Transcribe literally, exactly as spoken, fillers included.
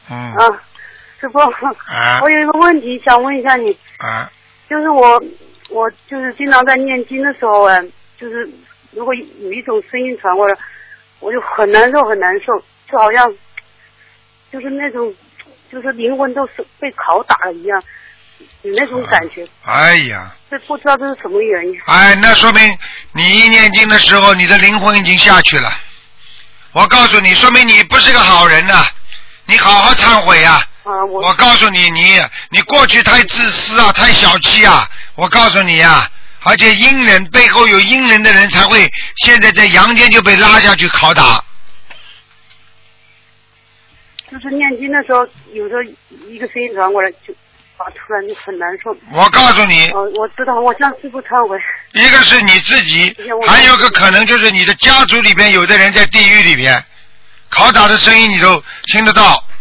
嗯。 啊，师傅。 啊。 我有一个问题想问一下你。 啊。 就是我，我就是经常在念经的时候啊，就是如果有一种声音传过来，我就很难受很难受，就好像就是那种就是灵魂都是被拷打了一样，有那种感觉。 哎呀。 这不知道这是什么原因。 哎，那说明你一念经的时候，你的灵魂已经下去了。我告诉你，说明你不是个好人呐、啊！你好好忏悔呀、啊！ 啊，我我告诉你，你你过去太自私啊，太小气啊！我告诉你呀、啊，而且阴人背后有阴人的人才会现在在阳间就被拉下去拷打。 就是念经的时候，有时候一个声音传过来就。啊！突然就很难受。 我告诉你， 哦，我知道，我向师父忏悔。 一个是你自己，还有个可能就是你的家族里边有的人在地狱里边，拷打的声音你都听得到。